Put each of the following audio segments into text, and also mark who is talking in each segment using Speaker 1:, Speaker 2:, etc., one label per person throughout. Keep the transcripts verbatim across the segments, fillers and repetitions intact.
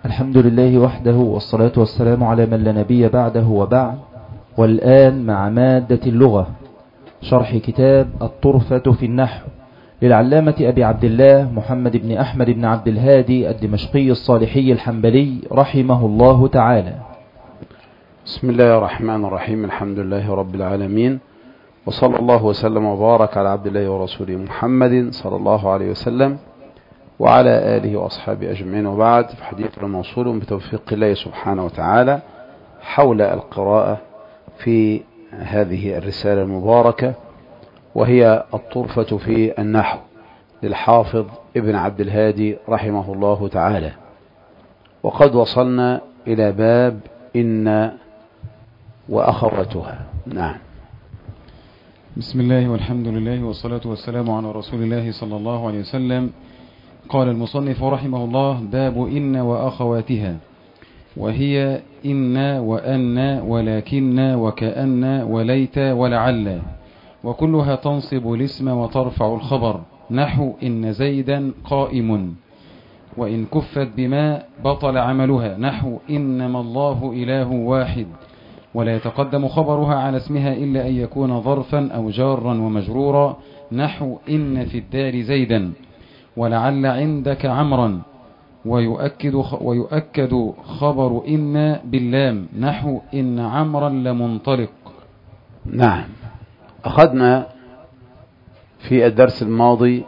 Speaker 1: الحمد لله وحده، والصلاة والسلام على من لا نبي بعده وبعد. والآن مع مادة اللغة، شرح كتاب الطرفة في النحو للعلامة أبي عبد الله محمد بن أحمد بن عبد الهادي الدمشقي الصالحي الحنبلي رحمه الله تعالى.
Speaker 2: بسم الله الرحمن الرحيم. الحمد لله رب العالمين، وصلى الله وسلم وبارك على عبد الله ورسوله محمد صلى الله عليه وسلم وعلى آله وأصحابه أجمعين، وبعد. في حديثنا موصول بتوفيق الله سبحانه وتعالى حول القراءة في هذه الرسالة المباركة، وهي الطرفة في النحو للحافظ ابن عبد الهادي رحمه الله تعالى. وقد وصلنا إلى باب إن وأخواتها. نعم.
Speaker 3: بسم الله والحمد لله والصلاة والسلام على رسول الله صلى الله عليه وسلم. قال المصنف رحمه الله: باب إن وأخواتها، وهي إن وأن ولكن وكأن وليت ولعل، وكلها تنصب الاسم وترفع الخبر، نحو إن زيدا قائم، وإن كفت بما بطل عملها، نحو إنما الله إله واحد، ولا يتقدم خبرها على اسمها إلا أن يكون ظرفا أو جارا ومجرورا، نحو إن في الدار زيدا، ولعل عندك عمرا، ويؤكد ويؤكد خبر إن باللام، نحو إن عمرا لمنطلق.
Speaker 2: نعم. أخذنا في الدرس الماضي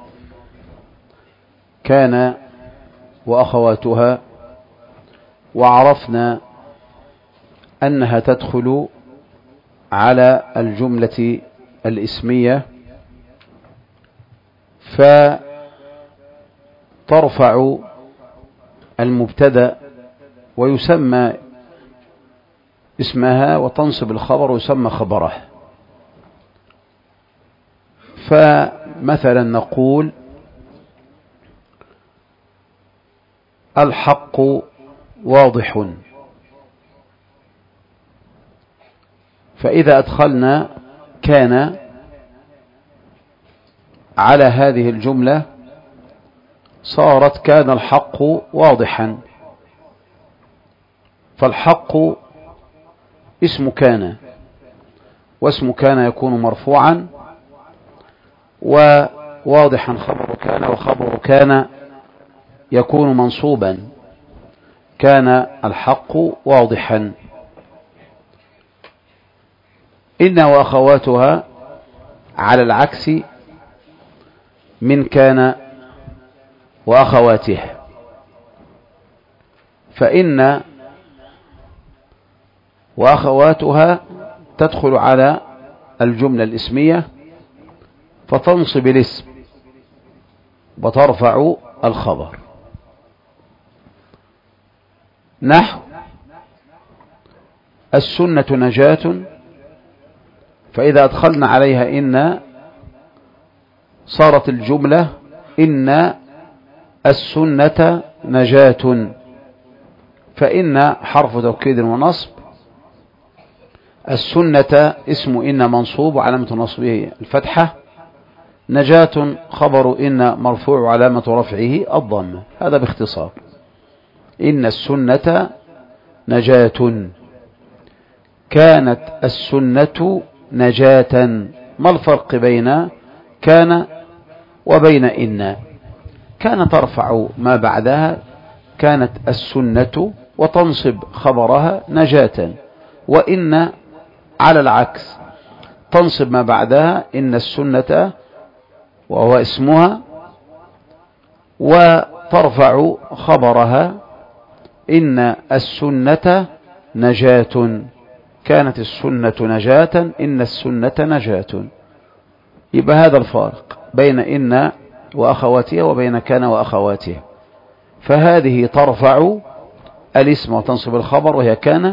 Speaker 2: كان وأخواتها، وعرفنا أنها تدخل على الجملة الإسمية، فترفع المبتدأ ويسمى اسمها، وتنصب الخبر ويسمى خبره. فمثلا نقول الحق واضح، فإذا أدخلنا كان على هذه الجملة صارت كان الحق واضحا، فالحق اسم كان، واسم كان يكون مرفوعا، وواضحا خبر كان، وخبر كان يكون منصوبا. كان الحق واضحا. إن وأخواتها على العكس من كان وأخواتها، فإن وأخواتها تدخل على الجملة الإسمية فتنصب الاسم وترفع الخبر، نحو السنة نجاة، فإذا أدخلنا عليها إن صارت الجملة إن السنة نجاة، فإن حرف توكيد ونصب، السنة اسم إن منصوب وعلامة نصبه الفتحة، نجاة خبر إن مرفوع وعلامة رفعه الضمة. هذا باختصار. إن السنة نجاة. كانت السنة نجاة. ما الفرق بين كان وبين إن؟ كان ترفع ما بعدها كانت السنة وتنصب خبرها نجاة، وإن على العكس تنصب ما بعدها إن السنة وهو اسمها، وترفع خبرها إن السنة نجاة. كانت السنة نجاة، إن السنة نجاة. يبقى هذا الفارق بين إن وأخواتها وبين كان وأخواتها. فهذه ترفع الاسم وتنصب الخبر وهي كان،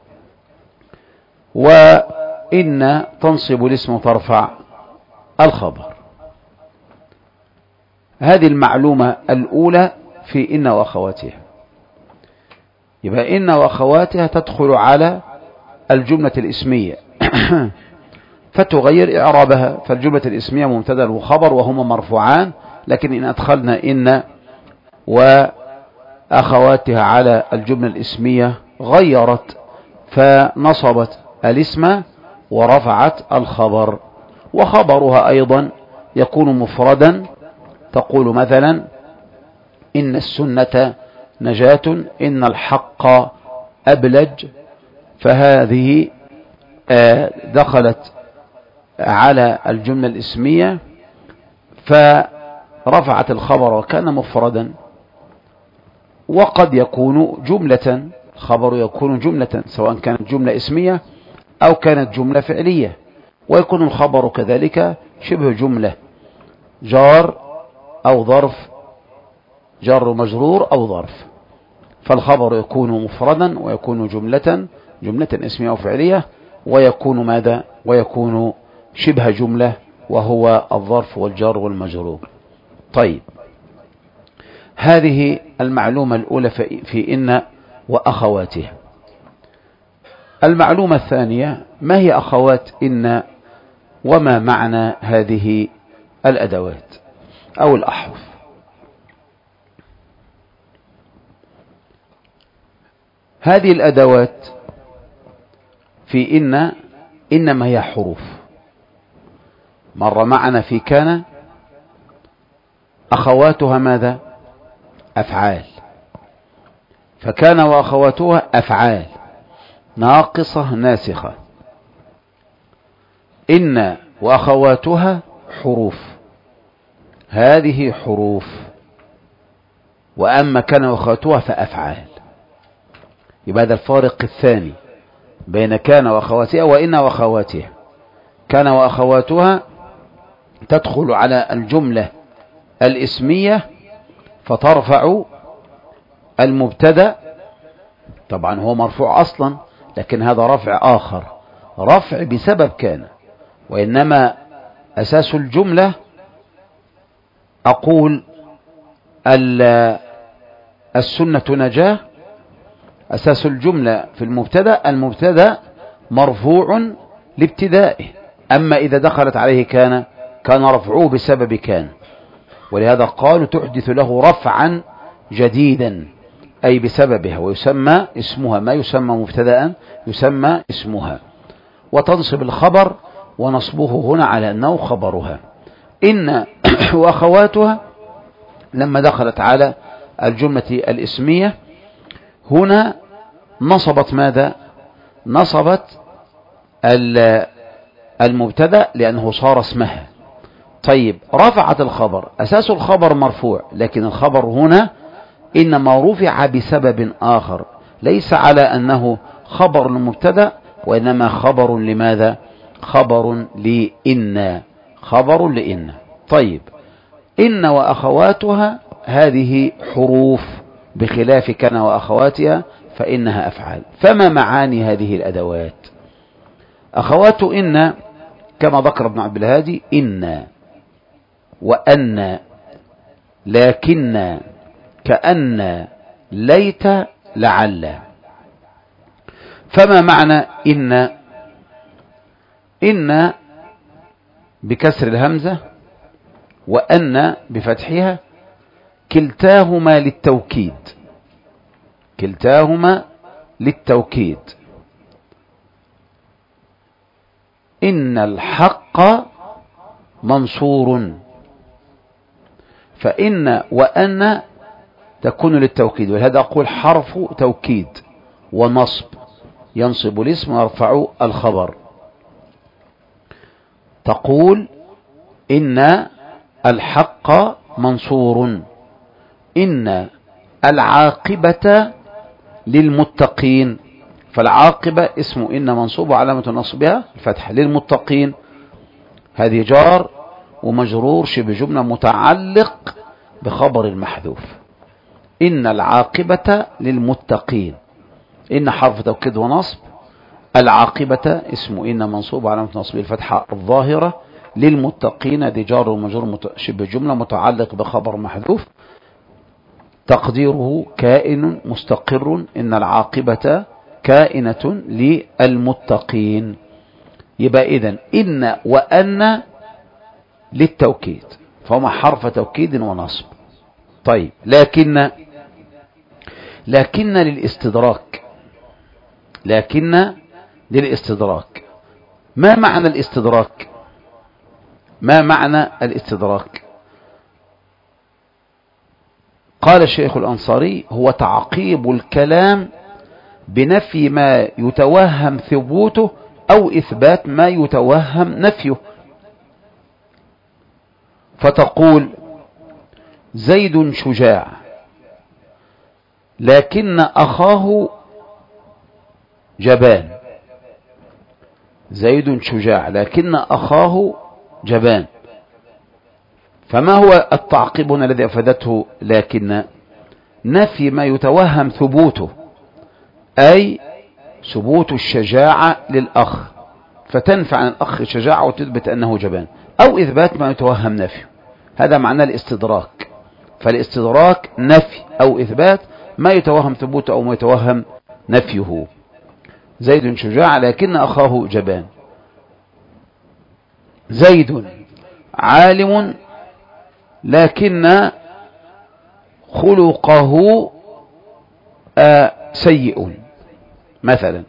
Speaker 2: وإن تنصب الاسم وترفع الخبر. هذه المعلومة الأولى في إن وأخواتها. يبقى إن وأخواتها تدخل على الجملة الإسمية فتغير إعرابها، فالجملة الإسمية مبتدأ وخبر وهما مرفوعان، لكن إن أدخلنا إن أخواتها على الجملة الاسمية غيرت فنصبت الاسم ورفعت الخبر. وخبرها أيضا يكون مفردا، تقول مثلا إن السنة نجاة، إن الحق أبلج، فهذه دخلت على الجملة الاسمية فرفعت الخبر وكان مفردا. وقد يكون جملة، الخبر يكون جملة سواء كانت جملة اسمية أو كانت جملة فعلية، ويكون الخبر كذلك شبه جملة، جار أو ظرف، جار مجرور أو ظرف. فالخبر يكون مفردا ويكون جملة، جملة اسمية أو فعلية، ويكون ماذا؟ ويكون شبه جملة وهو الظرف والجار والمجرور. طيب، هذه المعلومة الأولى في إن وأخواتها. المعلومة الثانية: ما هي أخوات إن وما معنى هذه الأدوات أو الأحرف؟ هذه الأدوات في إن إنما هي حروف. مر معنا في كان أخواتها ماذا؟ أفعال، فكان وأخواتها أفعال ناقصة ناسخة. إن وأخواتها حروف، هذه حروف. وأما كان وأخواتها فأفعال. يبقى هذا الفارق الثاني بين كان وأخواتها وإن وأخواتها. كان وأخواتها تدخل على الجملة الاسمية فترفع المبتدأ، طبعا هو مرفوع أصلا، لكن هذا رفع آخر، رفع بسبب كان. وإنما أساس الجملة أقول السنة نجاة، أساس الجملة في المبتدأ، المبتدأ مرفوع لابتدائه. أما إذا دخلت عليه كان كان رفعه بسبب كان، ولهذا قالوا تحدث له رفعا جديدا أي بسببها، ويسمى اسمها، ما يسمى مبتدأ يسمى اسمها. وتنصب الخبر، ونصبه هنا على أنه خبرها. إن وأخواتها لما دخلت على الجملة الاسمية هنا نصبت ماذا؟ نصبت المبتدأ لأنه صار اسمها. طيب، رفعت الخبر، أساس الخبر مرفوع، لكن الخبر هنا إنما رفع بسبب آخر، ليس على أنه خبر المبتدأ، وإنما خبر لماذا؟ خبر لإن، خبر لإن. طيب، إن وأخواتها هذه حروف بخلاف كان وأخواتها فإنها أفعال. فما معاني هذه الأدوات؟ أخوات إن كما ذكر ابن عبد الهادي: إن وأن، لكن، كأن، ليت، لعل. فما معنى إن؟ إن بكسر الهمزة وأن بفتحها، كلتاهما للتوكيد، كلتاهما للتوكيد. إن الحق منصور، فإن وأن تكون للتوكيد، ولهذا أقول حرف توكيد ونصب، ينصب الاسم ويرفع الخبر. تقول إن الحق منصور، إن العاقبة للمتقين، فالعاقبة اسم إن منصوب وعلامة نصبها الفتحة، للمتقين هذه جار ومجرور شبه جملة متعلق بخبر المحذوف. إن العاقبة للمتقين، إن حرف توكيد ونصب، العاقبة اسم إن منصوب وعلامة نصبه الفتحة الظاهرة، للمتقين هذه جار ومجرور شبه جملة متعلق بخبر محذوف، تقديره كائن مستقر، إن العاقبة كائنة للمتقين. يبقى إذن إن وأن للتوكيد، فهما حرف توكيد ونصب. طيب، لكن لكن للاستدراك، لكن للاستدراك. ما معنى الاستدراك؟ ما معنى الاستدراك؟ قال الشيخ الأنصاري: هو تعقيب الكلام بنفي ما يتوهم ثبوته أو إثبات ما يتوهم نفيه. فتقول: زيد شجاع لكن أخاه جبان. زيد شجاع لكن أخاه جبان. فما هو التعقيب هنا الذي أفادته لكن؟ نفي ما يتوهم ثبوته، أي ثبوت الشجاعة للأخ، فتنفع عن الأخ شجاعة وتثبت أنه جبان، أو إثبات ما يتوهم نفيه. هذا معنى الاستدراك. فالاستدراك نفي أو إثبات ما يتوهم ثبوته أو ما يتوهم نفيه. زيد شجاع لكن أخاه جبان. زيد عالم لكن خلقه آه سيء مثلا.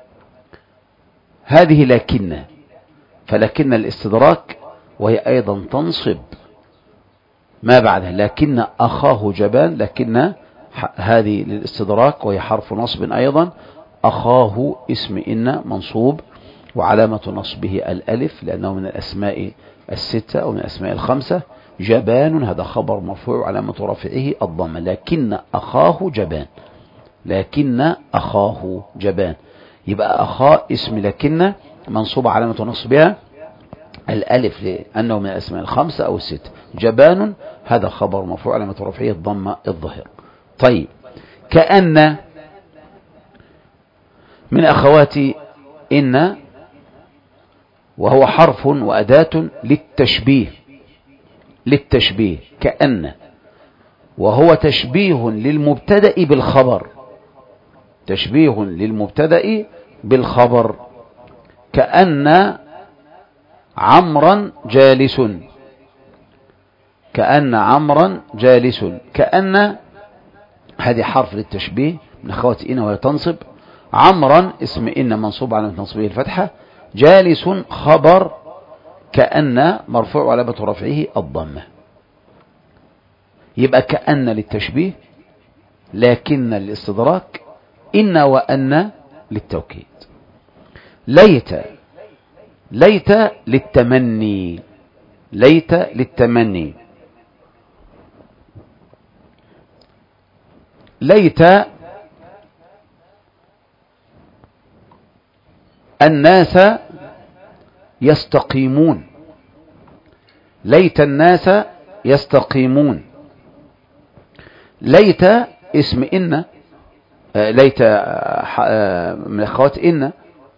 Speaker 2: هذه لكن. فلكن الاستدراك، وهي أيضا تنصب ما بعدها. لكن أخاه جبان، لكن هذه للاستدراك وهي حرف نصب أيضا. أخاه اسم إن منصوب، وعلامة نصبه الألف لأنه من الأسماء الستة أو من الأسماء الخمسة. جبان هذا خبر مرفوع علامة رفعه الضمة. لكن أخاه جبان، لكن أخاه جبان. يبقى أخاه اسم لكن منصوب علامة نصبها الألف لأنه من الأسماء الخمسة أو الستة. جبان هذا خبر مرفوع علامة رفعه الضمة الظاهر. طيب، كأن من أخوات إن، وهو حرف وأداة للتشبيه. للتشبيه كأن، وهو تشبيه للمبتدأ بالخبر. تشبيه للمبتدأ بالخبر. كأن عمرا جالس. كأن عمرا جالس. كأن هذه حرف للتشبيه من أخوات إن وهي تنصب. عمرا اسم إن منصوب على نصبه الفتحة. جالس خبر كأن مرفوع علامة رفعه الضمة. يبقى كأن للتشبيه، لكن للاستدراك، إن وأن للتوكيد. ليت. ليت للتمني. ليت للتمني. ليت الناس يستقيمون. ليت الناس يستقيمون. ليت اسم إن، ليت من أخوات إن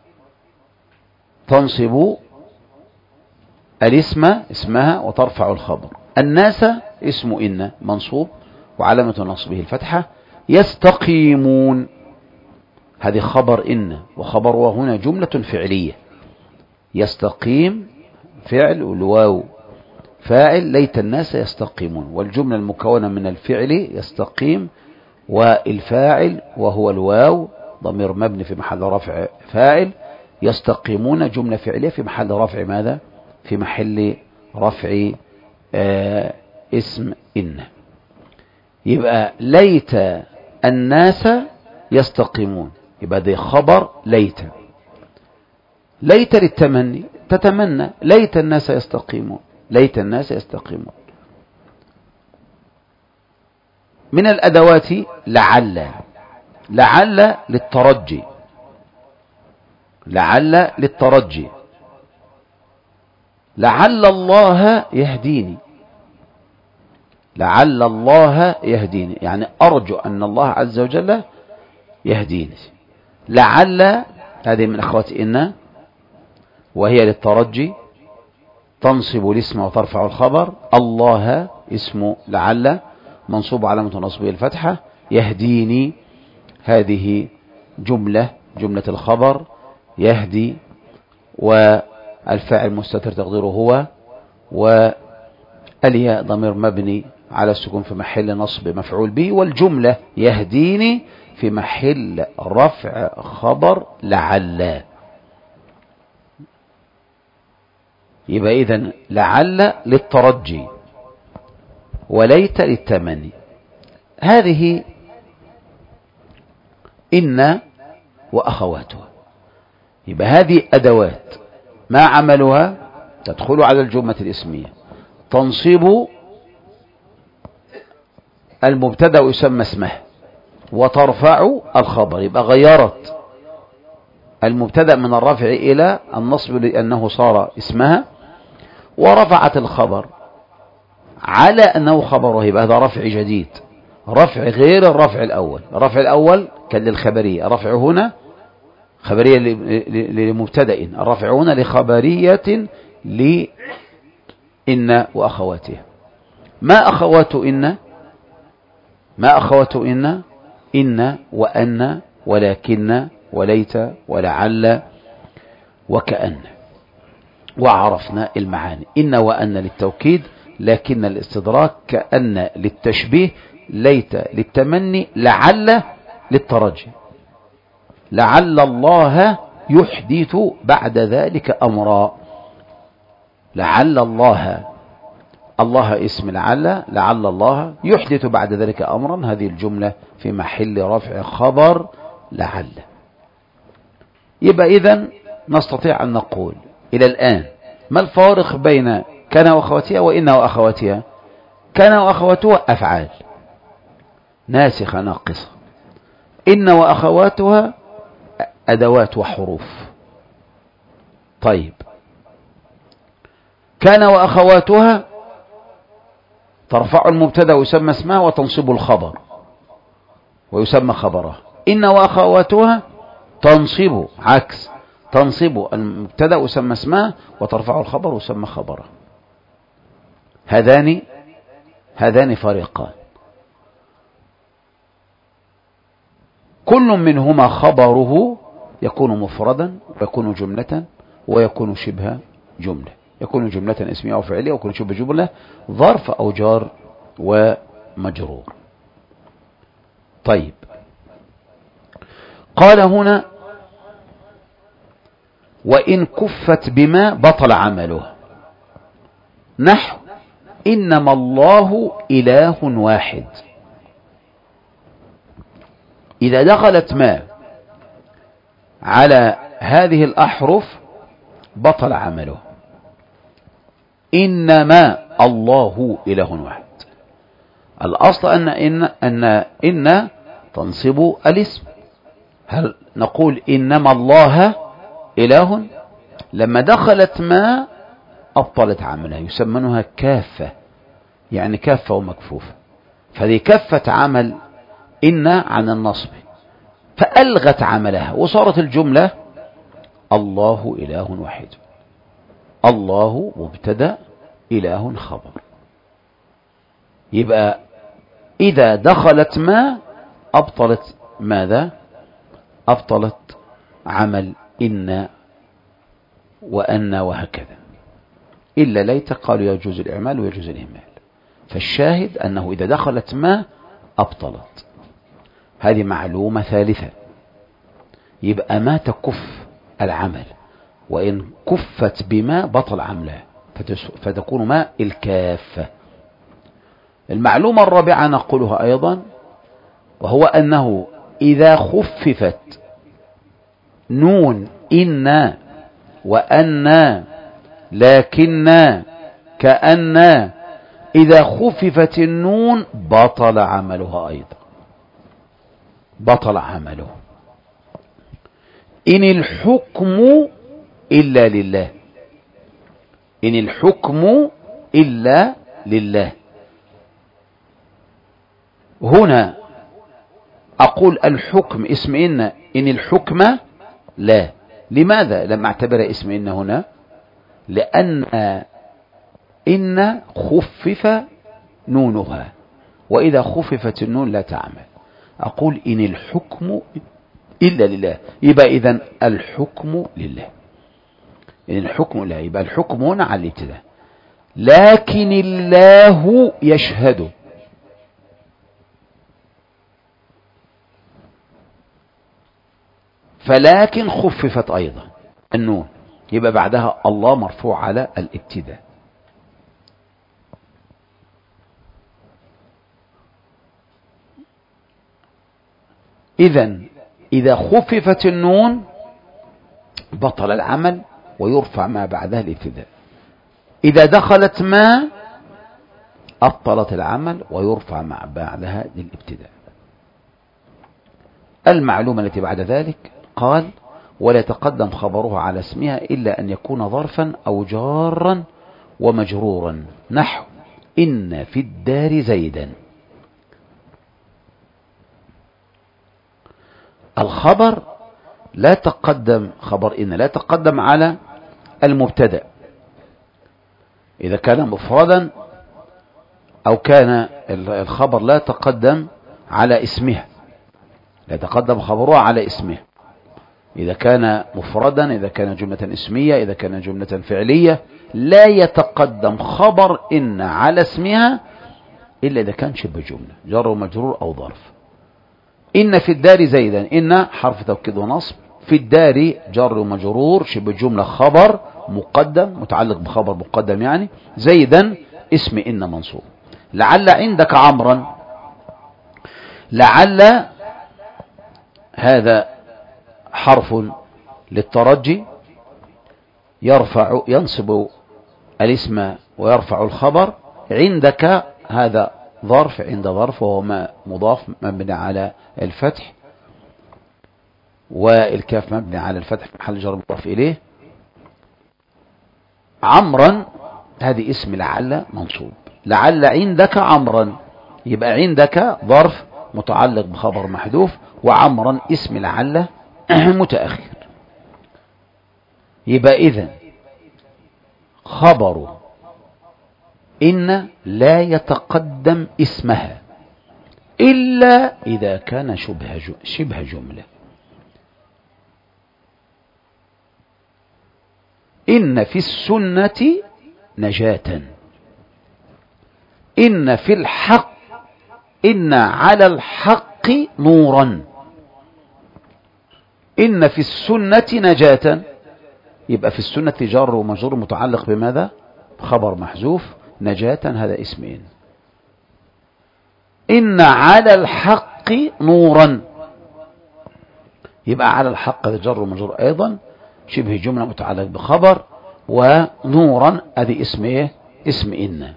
Speaker 2: تنصب الاسم اسمها وترفع الخبر. الناس اسم إن منصوب وعلامة نصبه الفتحة. يستقيمون هذه خبر إن، وخبر وهنا جملة فعلية. يستقيم فعل والواو فاعل. ليت الناس يستقيمون، والجملة المكونة من الفعل يستقيم والفاعل وهو الواو ضمير مبني في محل رفع فاعل. يستقيمون جملة فعلية في محل رفع ماذا؟ في محل رفع آه اسم إن. يبقى ليت الناس يستقيمون، يبقى ده خبر ليت. ليت للتمني، تتمنى ليت الناس يستقيمون. ليت الناس يستقيمون. من الأدوات لعل. لعل للترجي. لعل للترجي. لعل الله يهديني. لعل الله يهديني يعني أرجو أن الله عز وجل يهديني. لعل هذه من أخوات إن وهي للترجي، تنصب الاسم وترفع الخبر. الله اسم لعل منصوب علامة نصبه الفتحة. يهديني هذه جملة جملة الخبر يهدي، والفاعل مستتر تقديره هو، والياء ضمير مبني على السكون في محل نصب مفعول به، والجملة يهديني في محل رفع خبر لعل. يبقى إذن لعل للترجي وليت للتمني. هذه إن وأخواتها. يبقى هذه أدوات ما عملها تدخل على الجملة الاسمية، تنصب المبتدأ يسمى اسمه، وترفع الخبر. يبقى غيرت المبتدأ من الرفع إلى النصب لأنه صار اسمها، ورفعت الخبر على أنه خبره. يبقى هذا رفع جديد، رفع غير الرفع الأول. الرفع الأول كان للخبرية، الرفع هنا خبرية لمبتدأ، الرفع هنا لخبرية لإن وأخواتها. ما أخوات إن؟ ما أخوات إن؟ إن وأن ولكن وليت ولعل وكأن. وعرفنا المعاني. إن وأن للتوكيد، لكن الاستدراك، كأن للتشبيه، ليت للتمني، لعل للترجي. لعل الله يحدث بعد ذلك أمرا. لعل الله، الله اسم لعل، لعل الله يحدث بعد ذلك أمرا. هذه الجملة في محل رفع خبر لعل. يبقى إذن نستطيع أن نقول إلى الآن ما الفارق بين كان وأخواتها وإن وأخواتها؟ كان وأخواتها أفعال ناسخة ناقصة، إن وأخواتها أدوات وحروف. طيب، كان وأخواتها ترفع المبتدأ ويسمى اسمه وتنصب الخبر ويسمى خبره. إن وأخواتها تنصب عكس، تنصب المبتدأ ويسمى اسمه وترفع الخبر ويسمى خبره. هذان هذان فريقان، كل منهما خبره يكون مفردا ويكون جملة ويكون شبه جملة، يكون جملة اسمية أو فعلية ويكون شبه جملة، ظرف أو جار ومجرور. طيب، قال هنا وإن كفت بما بطل عمله، نحو إنما الله إله واحد. إذا دخلت ما على هذه الأحرف بطل عمله. إنما الله إله واحد، الأصل أن إن أن إن تنصب الاسم. هل نقول إنما الله إله؟ لما دخلت ما أبطلت عملها، يسمونها كافة، يعني كافة ومكفوفة. فذي كفة عمل إن عن النصب فألغت عملها وصارت الجملة الله إله واحد. الله مبتدأ، إله خبر. يبقى إذا دخلت ما أبطلت ماذا؟ أبطلت عمل إن وأن وهكذا. إلا ليت قالوا يجوز الإعمال ويجوز الإهمال. فالشاهد أنه إذا دخلت ما أبطلت. هذه معلومة ثالثة. يبقى ما تكف العمل، وإن كفت بما بطل عملها، فتكون ما الكافة. المعلومة الرابعة نقولها أيضا، وهو أنه إذا خففت نون إن وأن لكن كأن، إذا خففت النون بطل عملها أيضا، بطل عمله. إن الحكم إلا لله، إن الحكم إلا لله. هنا أقول الحكم اسم إن، إن الحكم لا. لماذا لم أعتبر اسم إن هنا؟ لأن إن خفف نونها، وإذا خففت النون لا تعمل. أقول إن الحكم إلا لله، يبقى إذن الحكم لله. إن الحكم لا، يبقى الحكم هنا على الابتداء. لكن الله يشهد، فلكن خففت أيضا النون، يبقى بعدها الله مرفوع على الابتداء. إذن إذا خففت النون بطل العمل ويرفع ما بعدها الابتداء. إذا دخلت ما أبطلت العمل ويرفع ما بعدها للابتداء. المعلومة التي بعد ذلك قال ولا يتقدم خبرها على اسمها إلا أن يكون ظرفا أو جارا ومجرورا، نحو إن في الدار زيدا. الخبر لا تقدم، خبر إن لا تقدم على المبتدأ إذا كان مفردا، أو كان الخبر لا تقدم على اسمها، لا يتقدم خبرها على اسمه إذا كان مفردا، إذا كان جملة اسمية، إذا كان جملة فعلية، لا يتقدم خبر إن على اسمها إلا إذا كان شبه جملة جر ومجرور أو ظرف. إن في الدار زيدا، إن حرف توكيد ونصب، في الدار جر ومجرور شبه جملة خبر مقدم متعلق بخبر مقدم، يعني زيدا اسم إن منصوب. لعل عندك عمرا، لعل هذا حرف للترجي يرفع ينصب الاسم ويرفع الخبر. عندك هذا ظرف، عند ظرف وهو ما مضاف مبني على الفتح، والكاف مبني على الفتح في محل جر مضاف إليه. عمرا هذه اسم لعل منصوب، لعل عندك عمرا يبقى عندك ظرف متعلق بخبر محذوف، وعمرا اسم لعل متأخر. يبقى إذن خبر إن لا يتقدم اسمها إلا إذا كان شبه شبه جملة. إن في السنة نجاة، إن في الحق، إن على الحق نورا. إن في السنة نجاة، يبقى في السنة جار ومجرور متعلق بماذا؟ خبر محذوف. نجاة هذا اسم إن. إن على الحق نورا، يبقى على الحق هذا جار ومجرور أيضا شبه جملة متعلق بخبر، ونورا هذه اسم إيه؟ اسم إن.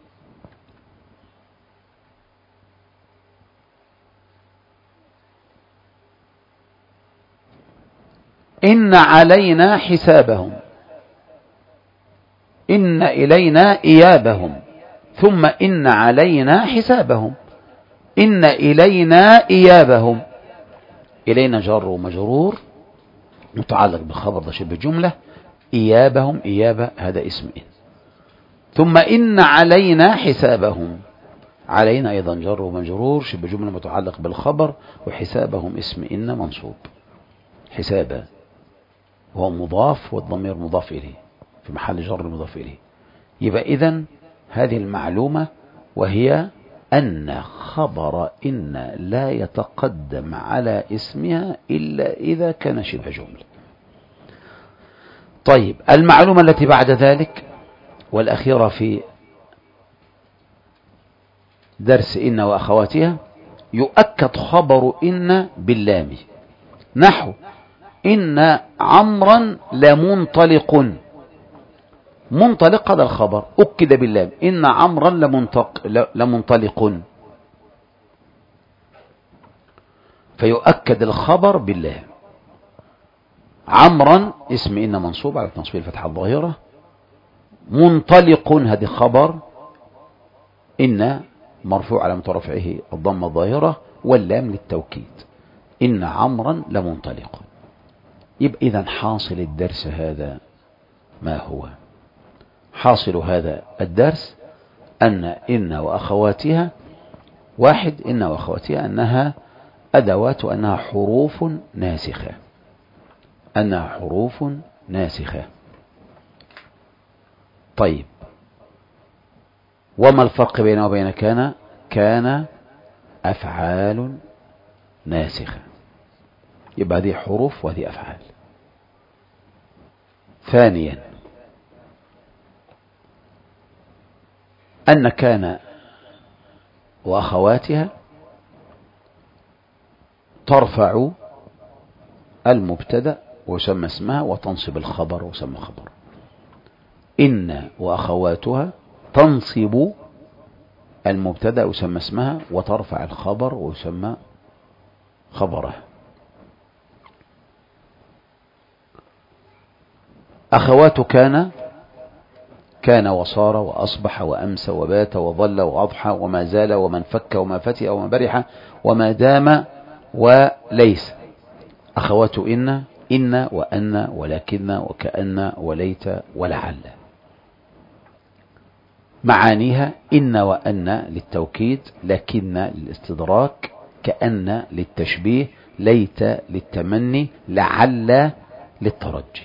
Speaker 2: إن علينا حسابهم، إن إلينا إيابهم، ثم إن علينا حسابهم. إن إلينا إيابهم، إلينا جار ومجرور متعلق بخبر ده شبه جملة، إيابهم إيابة هذا اسم إن. ثم إن علينا حسابهم، علينا أيضا جار ومجرور شبه جملة متعلق بالخبر، وحسابهم اسم إن منصوب. حسابا وهو مضاف والضمير مضاف إليه في محل جر مضاف إليه. يبقى إذن هذه المعلومة، وهي أن خبر إن لا يتقدم على اسمها إلا إذا كان شبه جملة. طيب المعلومة التي بعد ذلك والأخيرة في درس إن وأخواتها، يؤكد خبر إن باللام، نحو إن عمرا لمنطلق. منطلق هذا الخبر أكد باللام، إن عمرا لمنطلق, لمنطلق فيؤكد الخبر باللام. عمرا اسم إن منصوب على تنصيب الفتحة الظاهرة، منطلق هذه خبر إن مرفوع على رفعه الضمة الظاهرة، واللام للتوكيد. إن عمرا لمنطلق. يبقى إذن حاصل الدرس هذا ما هو؟ حاصل هذا الدرس أن إن وأخواتها، واحد إن وأخواتها أنها أدوات وأنها حروف ناسخة، أنها حروف ناسخة. طيب وما الفرق بينه وبين كان؟ كان أفعال ناسخة. يبقى هذه حروف وهذه أفعال. ثانيا أن كان وأخواتها ترفع المبتدأ ويسمى اسمها وتنصب الخبر ويسمى خبر. إن وأخواتها تنصب المبتدأ ويسمى اسمها وترفع الخبر ويسمى خبره. أخوات كان كان وصار وأصبح وأمسى وبات وظل وأضحى وما زال ومن فك وما فتئ وما برح وما دام وليس. أخوات إن إن وأن ولكن وكأن وليت ولعل. معانيها إن وأن للتوكيد، لكن للاستدراك، كأن للتشبيه، ليت للتمني، لعل للترجي.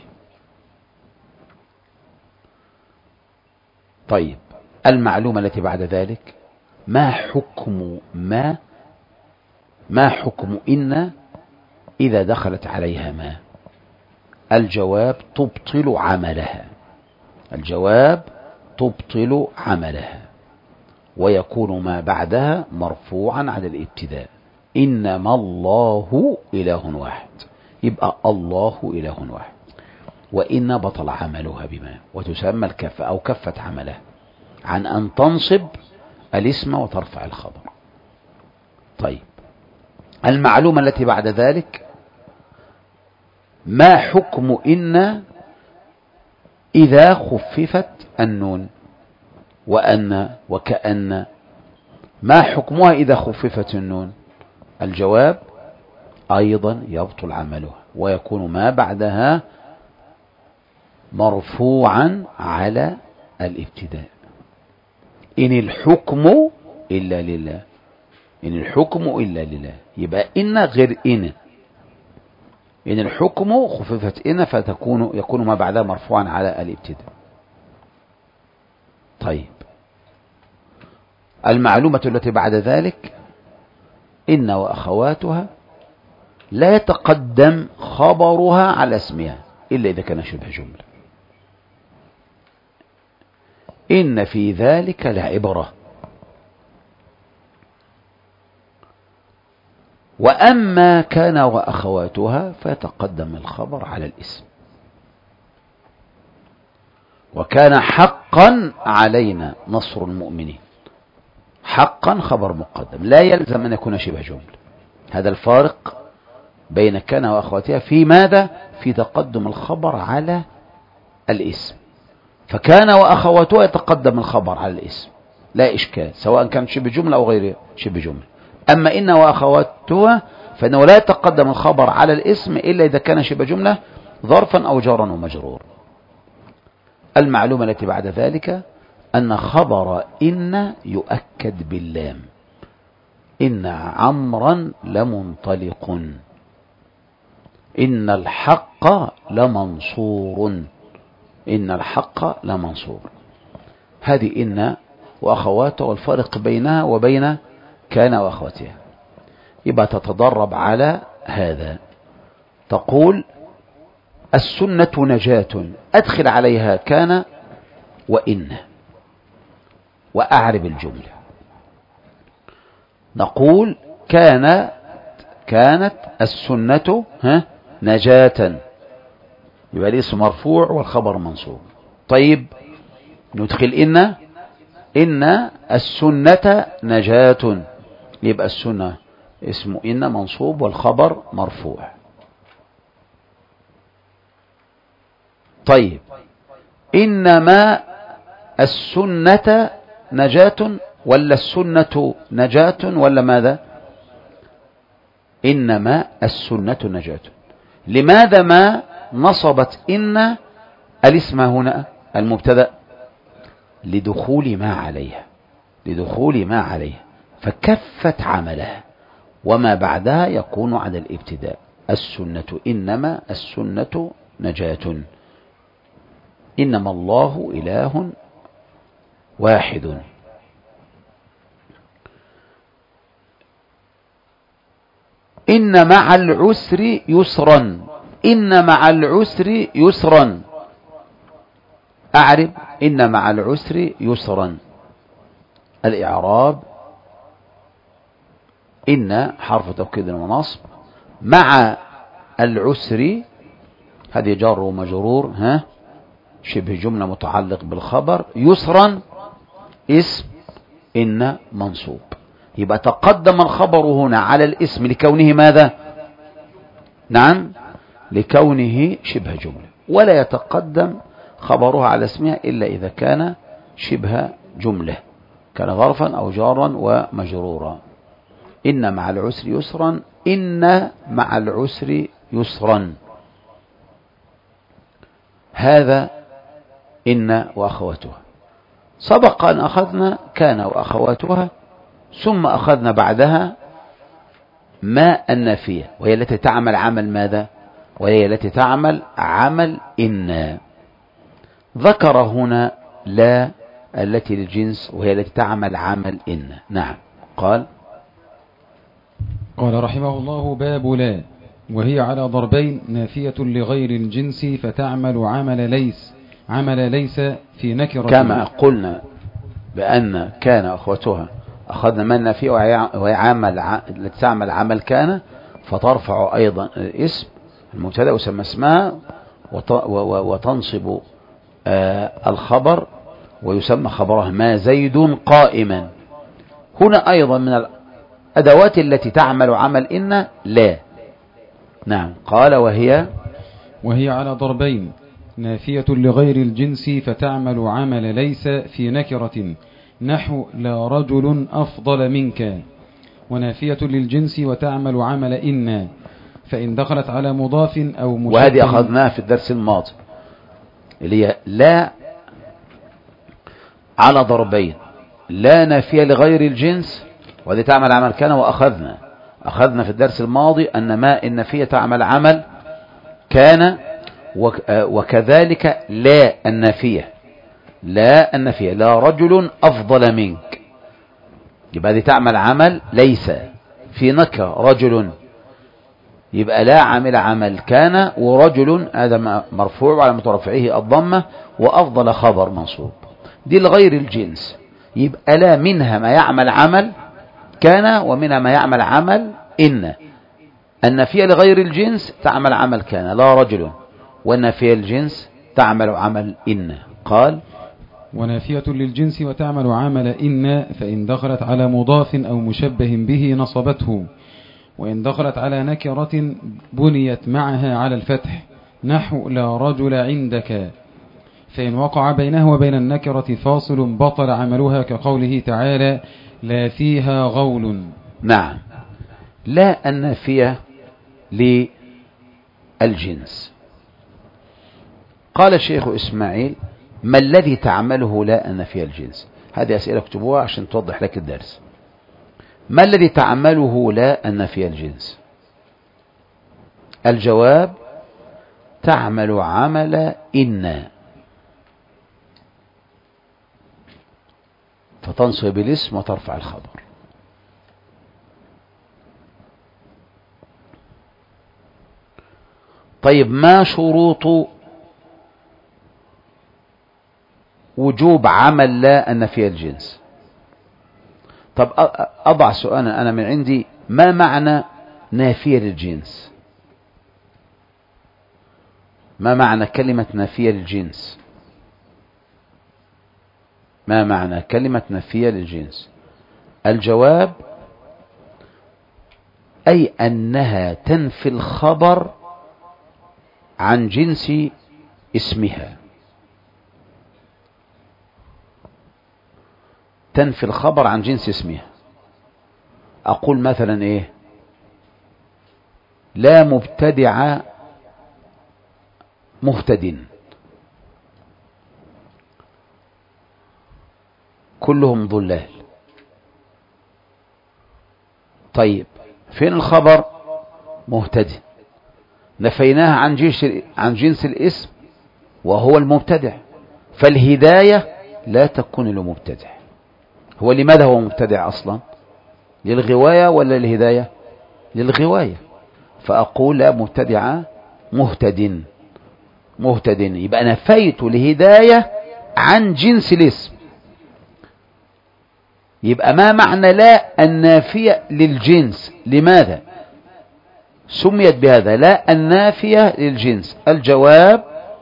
Speaker 2: طيب المعلومة التي بعد ذلك، ما حكم ما ما حكم إن إذا دخلت عليها ما؟ الجواب تبطل عملها. الجواب تبطل عملها ويكون ما بعدها مرفوعا على الابتداء. إنما الله إله واحد، يبقى الله إله واحد. وإن بطل عملها بما، وتسمى الكفة أو كفة عملها عن أن تنصب الاسم وترفع الخبر. طيب المعلومة التي بعد ذلك، ما حكم إن إذا خففت النون؟ وأن وكأن ما حكمها إذا خففت النون؟ الجواب أيضا يبطل عملها ويكون ما بعدها مرفوعا على الابتداء. إن الحكم إلا لله، إن الحكم إلا لله، يبقى إن غير إن. إن الحكم خففت إن فتكون يكون ما بعدها مرفوعا على الابتداء. طيب المعلومة التي بعد ذلك، إن وأخواتها لا يتقدم خبرها على اسمها إلا إذا كان شبه جملة. إن في ذلك لعبرة. وأما كان وأخواتها فيتقدم الخبر على الاسم. وكان حقا علينا نصر المؤمنين. حقا خبر مقدم، لا يلزم أن يكون شبه جملة. هذا الفارق بين كان وأخواتها في ماذا؟ في تقدم الخبر على الاسم. فكان وأخواتها يتقدم الخبر على الاسم لا إشكال، سواء كان شبه جملة أو غير شبه جملة. أما إن وأخواتها فإنه لا يتقدم الخبر على الاسم إلا إذا كان شبه جملة ظرفا أو جارا ومجرور. المعلومة التي بعد ذلك أن خبر إن يؤكد باللام. إن عمرا لمنطلق. إن الحق لمنصور. إن الحق لمنصور. هذه إن وأخواتها والفرق بينها وبين كان وأخواتها. يبقى تتدرب على هذا. تقول السنة نجاة، أدخل عليها كان وإن وأعرب الجملة. نقول كان كانت السنة ها نجاة، يبقى الاسم مرفوع والخبر منصوب. طيب ندخل إن إن السنة نجاة، يبقى السنة اسم إن منصوب والخبر مرفوع. طيب إنما السنة نجاة ولا السنة نجاة ولا ماذا؟ إنما السنة نجاة. لماذا ما نصبت إن الاسم هنا المبتدأ؟ لدخول ما عليها، لدخول ما عليها فكفت عملها، وما بعدها يكون على الابتداء. السنة إنما السنة نجاة. إنما الله إله واحد. إن مع العسر يسرا، إن مع العسر يسرا. أعرب إن مع العسر يسرا. الإعراب: إن حرف توكيد ونصب، مع العسر هذه جار ومجرور، ها شبه جملة متعلق بالخبر، يسرا اسم إن منصوب. يبقى تقدم الخبر هنا على الاسم لكونه ماذا؟ نعم، لكونه شبه جملة، ولا يتقدم خبرها على اسمها إلا إذا كان شبه جملة، كان ظرفا أو جارا ومجرورا. إن مع العسر يسرا، إن مع العسر يسرا. هذا إن وأخواتها. سبق أن أخذنا كان وأخواتها، ثم أخذنا بعدها ما النافية، وهي التي تعمل عمل ماذا؟ وهي التي تعمل عمل إن. ذكر هنا لا التي للجنس، وهي التي تعمل عمل إن. نعم. قال
Speaker 3: قال رحمه الله: باب لا، وهي على ضربين: نافية لغير الجنس فتعمل عمل ليس عمل ليس في نكرة،
Speaker 2: كما قلنا بأن كان أخوتها أخذنا من النافية وهي عمل التي تعمل عمل كان، فترفع أيضا الاسم المبتدأ ويسمى اسمها، وتنصب الخبر ويسمى خبرها ما زيد قائما. هنا أيضا من الأدوات التي تعمل عمل إن لا. نعم. قال وهي
Speaker 3: وهي على ضربين: نافية لغير الجنس فتعمل عمل ليس في نكرة، نحو لا رجل أفضل منك، ونافية للجنس وتعمل عمل إن، فإن دخلت على مضاف أو مشبه.
Speaker 2: وهذه أخذناها في الدرس الماضي، اللي هي لا على ضربين: لا نافية لغير الجنس، وهذه تعمل عمل كان. وأخذنا أخذنا في الدرس الماضي أن ما النافية تعمل عمل كان، وكذلك لا النافية لا النافية لا رجل أفضل منك، يبقى هذه تعمل عمل ليس في نكرة رجل، يبقى لا عمل عمل كان، ورجل هذا مرفوع وعلى رفعه الضمة، وأفضل خبر منصوب. دي لغير الجنس، يبقى لا منها ما يعمل عمل كان، ومنها ما يعمل عمل إن. النافية لغير الجنس تعمل عمل كان لا رجل، والنافية الجنس تعمل عمل إن. قال
Speaker 3: ونافية للجنس وتعمل عمل إن، فإن دخلت على مضاف أو مشبه به نصبته، وإن دخلت على نكرة بنيت معها على الفتح، نحو لا رجل عندك، فإن وقع بينه وبين النكرة فاصل بطل عملها، كقوله تعالى: لا فيها غول.
Speaker 2: نعم. لا النافية للجنس. قال الشيخ إسماعيل: ما الذي تعمله لا النافية الجنس؟ هذه أسئلة اكتبوها عشان توضح لك الدرس. ما الذي تعمله لا النافية الجنس؟ الجواب: تعمل عمل إن، فتنصب الاسم وترفع الخبر. طيب، ما شروط وجوب عمل لا النافية الجنس؟ طب أضع سؤالا أنا من عندي: ما معنى نافية للجنس؟ ما معنى كلمة نافية للجنس؟ ما معنى كلمة نافية للجنس؟ الجواب: أي أنها تنفي الخبر عن جنس اسمها. تنفي الخبر عن جنس اسمها. أقول مثلا إيه؟ لا مبتدع مهتد، كلهم ضلال. طيب، فين الخبر؟ مهتدي، نفيناها عن جنس عن جنس الاسم وهو المبتدع، فالهداية لا تكون لمبتدع. هو لماذا هو مبتدع أصلا؟ للغواية ولا للهداية؟ للغواية، فأقول لا مبتدع مهتد مهتد، يبقى نفيت الهداية عن جنس الاسم. يبقى ما معنى لا النافية للجنس؟ لماذا سميت بهذا لا النافية للجنس؟ الجواب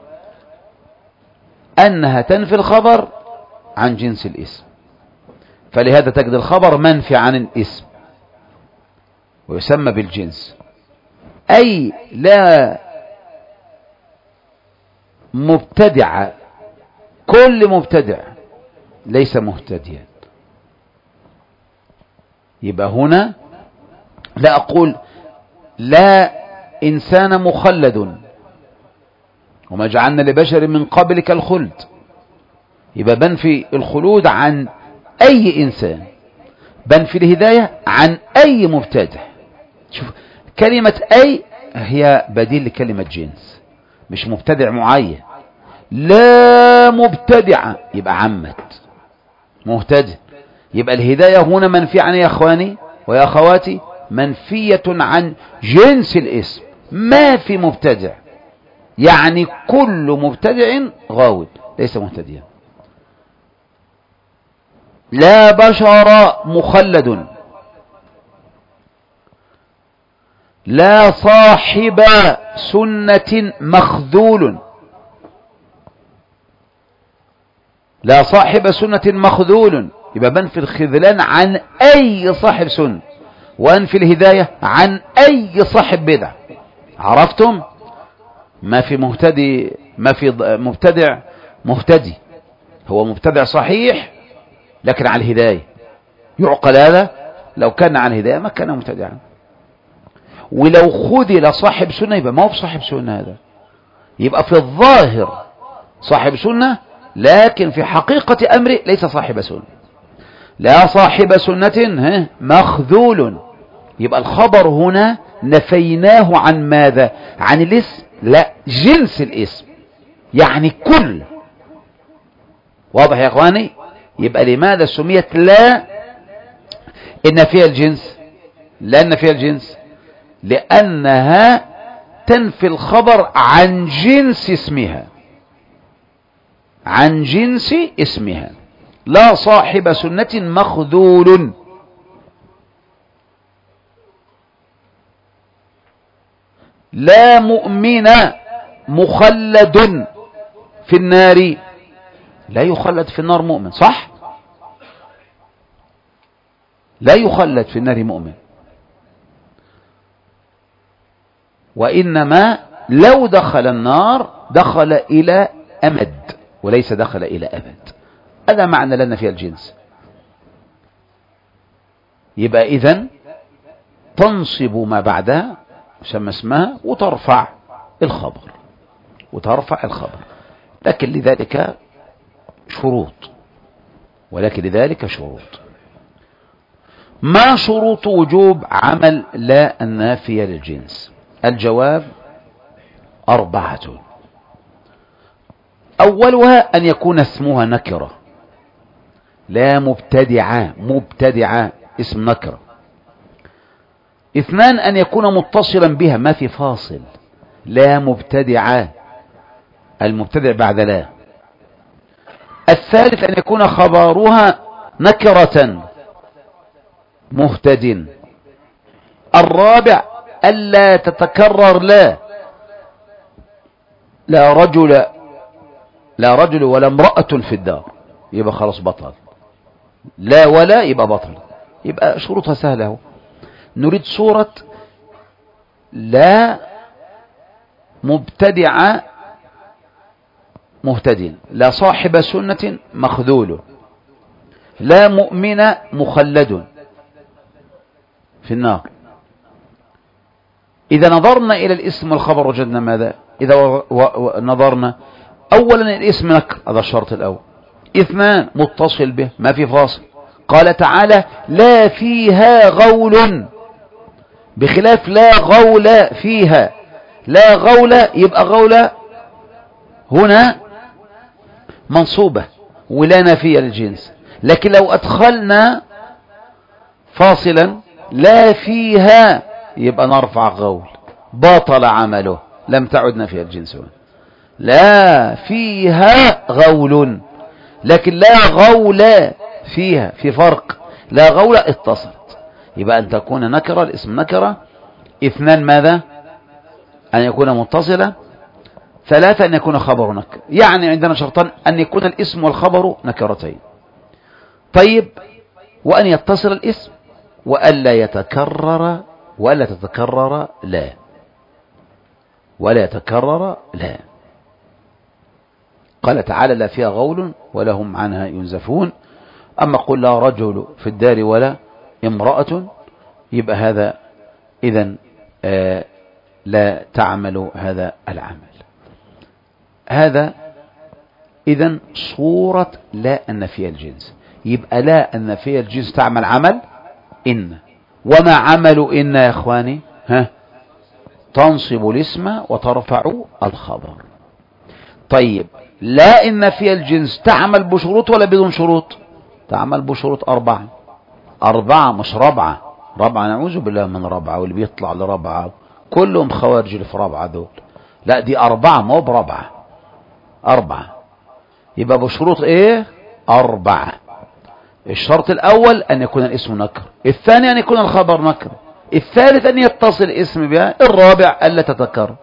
Speaker 2: أنها تنفي الخبر عن جنس الاسم، فلهذا تجد الخبر منفي عن الاسم ويسمى بالجنس. أي لا مبتدع، كل مبتدع ليس مهتديا. يبقى هنا لا أقول لا إنسان مخلد وما جعلنا لبشر من قبلك الخلد، يبقى بنفي الخلود عن أي إنسان، بنفي الهداية عن أي مبتدع. شوف كلمة أي هي بديل لكلمة جنس، مش مبتدع معين. لا مبتدع يبقى عمت مهتدي، يبقى الهداية هنا منفية عن يا أخواني ويا أخواتي، منفية عن جنس الاسم، ما في مبتدع، يعني كل مبتدع غاوي ليس مهتديا. لا بشر مخلد، لا صاحب سنة مخذول، لا صاحب سنة مخذول، يبقى بنفي الخذلان عن أي صاحب سنة، وأنفي الهداية عن أي صاحب بدع. عرفتم؟ ما في مهتدي، ما في مبتدع مهتدي، هو مبتدع صحيح لكن على الهداية. يعقل هذا؟ لو كان على الهداية ما كان مبتدعا. ولو خذل صاحب سنة يبقى ما هو صاحب سنة، هذا يبقى في الظاهر صاحب سنة لكن في حقيقة أمره ليس صاحب سنة. لا صاحب سنة مخذول، يبقى الخبر هنا نفيناه عن ماذا؟ عن الاسم، لا جنس الاسم، يعني كل. واضح يا اخواني؟ يبقى لماذا سميت لا النفي الجنس؟ لأن فيها الجنس لأنها تنفي الخبر عن جنس اسمها، عن جنس اسمها. لا صاحب سنة مخذول، لا مؤمن مخلد في النار، لا يخلد في النار مؤمن، صح؟ لا يخلد في النار مؤمن، وإنما لو دخل النار دخل إلى أمد وليس دخل إلى أبد. هذا معنى لنا في الجنس. يبقى إذن تنصب ما بعدها يسمى اسمها وترفع الخبر، وترفع الخبر، لكن لذلك شروط، ولكن لذلك شروط. ما شروط وجوب عمل لا النافية للجنس؟ الجواب أربعة. أولها أن يكون اسمها نكرة، لا مبتدعة، مبتدعة اسم نكرة. اثنان أن يكون متصلا بها، ما في فاصل، لا مبتدعة، المبتدع بعد لا. الثالث أن يكون خبرها نكرة مهتد. الرابع ألا تتكرر لا، لا رجل لا رجل ولا امرأة في الدار، يبقى خلاص بطل. لا ولا يبقى بطل. يبقى شروطها سهلة. نريد صورة لا مبتدع مهتد، لا صاحب سنة مخذول، لا مؤمن مخلد في النار. إذا نظرنا إلى الاسم والخبر وجدنا ماذا؟ إذا و... و... نظرنا أولا الاسم نكر، هذا الشرط الأول. اثنان متصل به، ما في فاصل. قال تعالى لا فيها غول، بخلاف لا غول فيها. لا غول يبقى غول هنا منصوبة ولا نافية للجنس، لكن لو أدخلنا فاصلا لا فيها يبقى نرفع غول. بطل عمله، لم تعد نفي الجنس. لا فيها غول، لكن لا غول فيها، في فرق. لا غول اتصلت، يبقى أن تكون نكرة، الاسم نكرة. اثنان ماذا؟ أن يكون متصلة. ثلاثة أن يكون خبر نكر. يعني عندنا شرطان: أن يكون الاسم والخبر نكرتين. طيب، وأن يتصل الاسم وألا يتكرر، وألا تتكرر لا، ولا يتكرر لا. قال تعالى: لا فيها غول ولا هم عنها ينزفون. أما قل لا رجل في الدار ولا امرأة، يبقى هذا إذن آه لا تعمل هذا العمل. هذا إذن صورة لا النفي الجنس. يبقى لا النفي الجنس تعمل عمل إن. وما عمل إن يا إخواني؟ ها، تنصب الاسم وترفع الخبر. طيب، لا إن في الجنس تعمل بشروط ولا بدون شروط؟ تعمل بشروط أربعة. أربعة مش ربعة. ربعة نعوذ بالله من ربعة، واللي بيطلع لربعة كلهم خوارج اللي في ربعة دول. لا، دي أربعة مو بربعة، أربعة. يبقى بشروط إيه؟ أربعة. الشرط الأول أن يكون الاسم نكر، الثاني أن يكون الخبر نكر، الثالث أن يتصل الاسم بها، الرابع ألا تتكرر،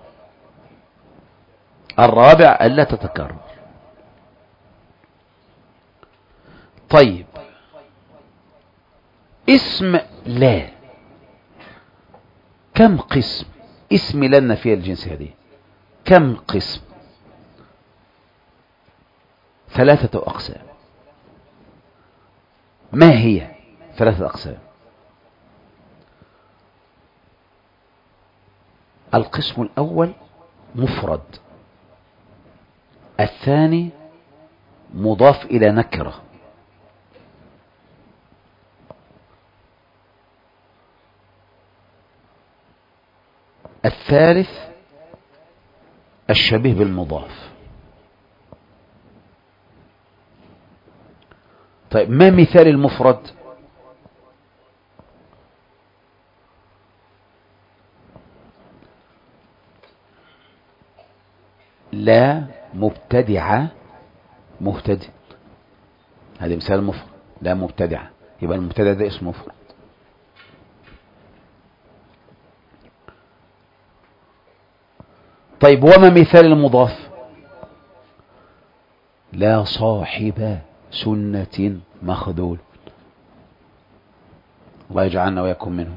Speaker 2: الرابع ألا تتكرر. طيب، اسم لا كم قسم؟ اسم لا النفي الجنس هذه كم قسم؟ ثلاثة أقسام. ما هي ثلاثة أقسام؟ القسم الأول مفرد، الثاني مضاف إلى نكرة، الثالث الشبيه بالمضاف. طيب، ما مثال المفرد؟ لا مبتدعة مبتدئ، هذا مثال المفرد. لا مبتدعة، يبقى المبتدع ده اسم مفرد. طيب، وما مثال المضاف؟ لا صاحب سنة مخذول. الله يجعلنا ويكون منهم.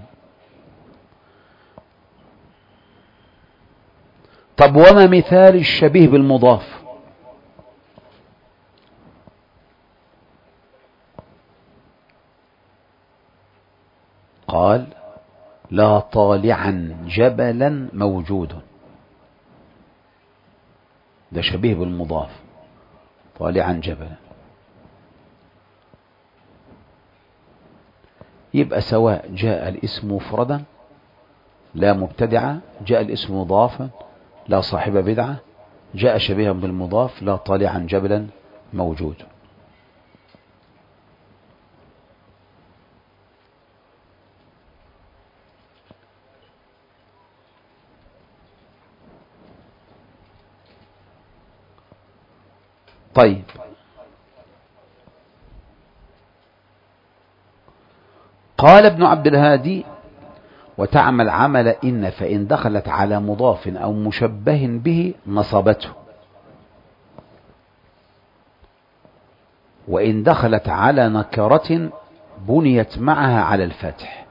Speaker 2: طب، وما مثال الشبيه بالمضاف؟ قال: لا طالعا جبلا موجود. ده شبيه بالمضاف، طالعا جبلا. يبقى سواء جاء الاسم مفردا لا مبتدعة، جاء الاسم مضافا لا صاحب بدعة، جاء شبيها بالمضاف لا طالعا جبلا موجود. طيب، قال ابن عبد الهادي: وتعمل عمل إن فإن دخلت على مضاف أو مشبه به نصبته، وإن دخلت على نكرة بنيت معها على الفتح.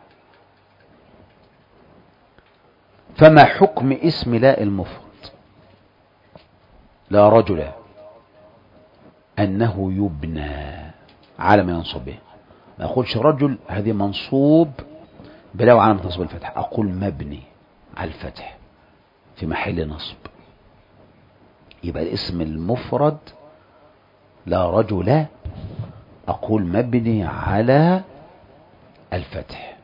Speaker 2: فما حكم اسم لا المفرد؟ لا رجل، أنه يبنى على ما ينصب به. ما أقولش رجل هذه منصوب بلا وعلامة نصب الفتح، أقول مبني على الفتح في محل نصب. يبقى الاسم المفرد لا رجل أقول مبني على الفتح.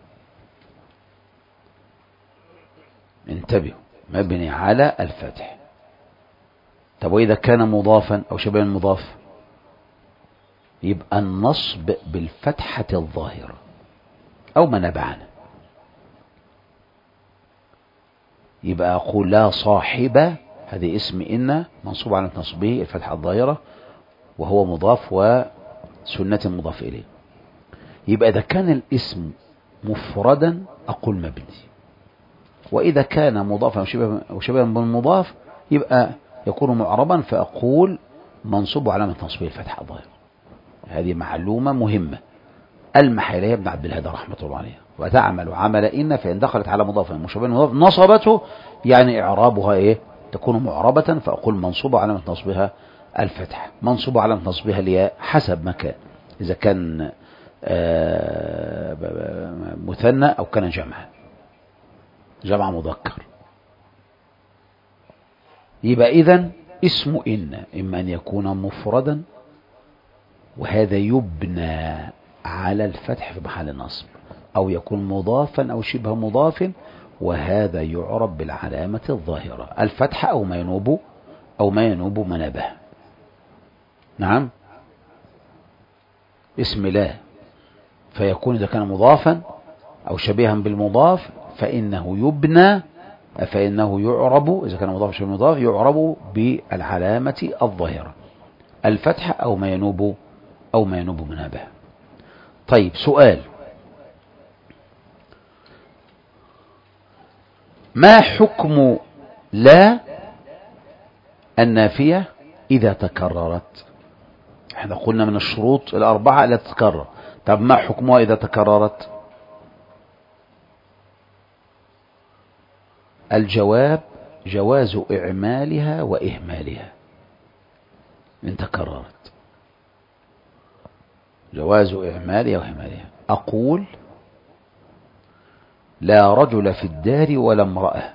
Speaker 2: انتبهوا، مبني على الفتح. طب، وإذا كان مضافا أو شبه المضاف؟ يبقى النصب بالفتحة الظاهرة أو ما نبعنا. يبقى أقول لا صاحب، هذه اسم إن منصوب على نصبه الفتحة الظاهرة وهو مضاف وسنة مضاف إليه. يبقى إذا كان الاسم مفردا أقول مبني، وإذا كان مضافا وشبها بالمضاف يبقى يكون معربا فأقول منصوب علامة نصبه الفتحة الظاهرة. هذه معلومة مهمة ألمح إليها ابن عبد الهادي رحمة الله عليه. وتعمل عمل إن فإن دخلت على مضاف مشابه مضاف نصبته، يعني إعرابها إيه؟ تكون معربة فأقول منصوبة علامة نصبها الفتحة، منصوبة علامة نصبها الياء حسب مكان، إذا كان مثنى أو كان جمع جمع مذكر. يبقى إذن اسم إن إما أن يكون مفردا، وهذا يبنى على الفتح في محل نصب، أو يكون مضافا أو شبه مضاف، وهذا يعرب بالعلامة الظاهرة الفتحة أو ما ينوب أو ما ينوب منابه. نعم، اسم لا فيكون إذا كان مضافا أو شبيها بالمضاف فإنه يبنى، فإنه يعرب إذا كان مضاف شبه مضاف يعرب بالعلامة الظاهرة الفتحة أو ما ينوب أو ما ينوب منابه. طيب سؤال: ما حكم لا النافية إذا تكررت؟ احنا قلنا من الشروط الأربعة لا تتكرر. طب ما حكمها إذا تكررت؟ الجواب جواز إعمالها وإهمالها إن تكررت، جواز إعمالها وإهمالها. أقول لا رجل في الدار ولا امرأة،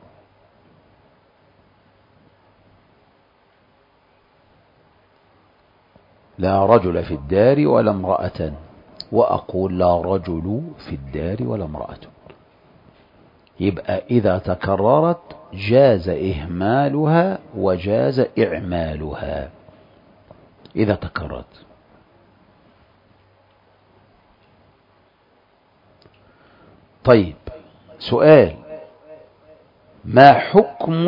Speaker 2: لا رجل في الدار ولا امرأة، وأقول لا رجل في الدار ولا امرأة. يبقى إذا تكررت جاز إهمالها وجاز إعمالها إذا تكررت. طيب سؤال: ما حكم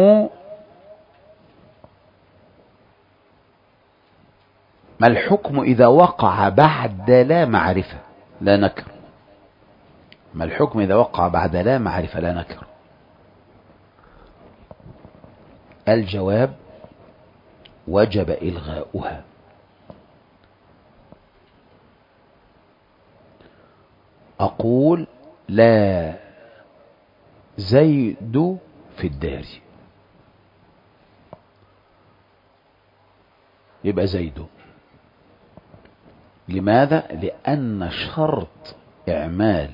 Speaker 2: ما الحكم إذا وقع بعد لا معرفة لا نكر؟ ما الحكم إذا وقع بعد لا معرفة لا نكر؟ الجواب وجب إلغاؤها. أقول لا زيد في الدار، يبقى زيد. لماذا؟ لأن شرط إعمال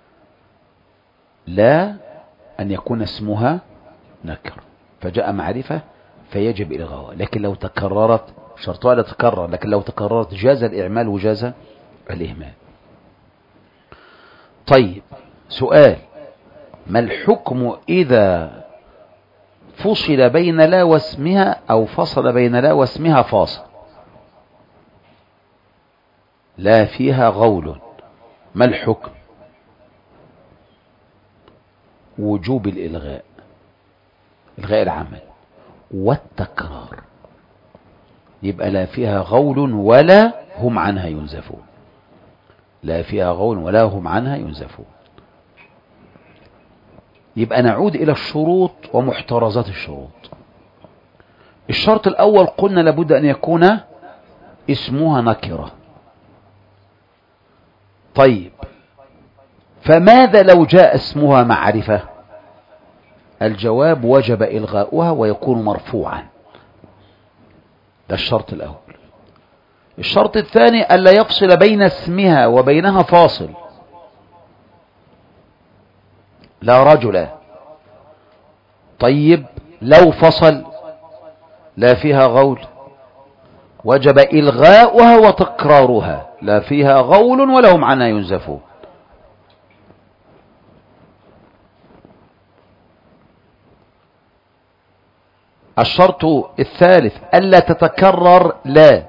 Speaker 2: لا أن يكون اسمها نكر، فجاء معرفة فيجب إلغاؤها. لكن لو تكررت شرطها لا تكرر، لكن لو تكررت جاز الإعمال وجاز الإهمال. طيب سؤال: ما الحكم إذا فصل بين لا واسمها أو فصل بين لا واسمها فاصل؟ لا فيها غول، ما الحكم؟ وجوب الإلغاء، إلغاء العمل والتكرار. يبقى لا فيها غول ولا هم عنها ينزفون، لا فيها غول ولا هم عنها ينزفون. يبقى نعود إلى الشروط ومحترزات الشروط. الشرط الأول قلنا لابد أن يكون اسمها نكرة. طيب فماذا لو جاء اسمها معرفة؟ الجواب وجب إلغاؤها ويكون مرفوعا. ده الشرط الأول. الشرط الثاني ألا يفصل بين اسمها وبينها فاصل. لا رجل. طيب لو فصل لا فيها غول، وجب إلغاؤها وتكرارها، لا فيها غول ولا هم عنها ينزفون. الشرط الثالث ألا تتكرر لا.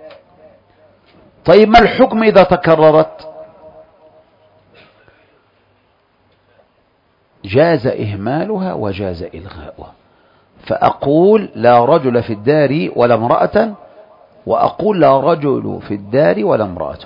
Speaker 2: طيب ما الحكم إذا تكررت؟ جاز إهمالها وجاز إلغاؤها. فأقول لا رجل في الدار ولا امرأة، وأقول لا رجل في الدار ولا امرأة.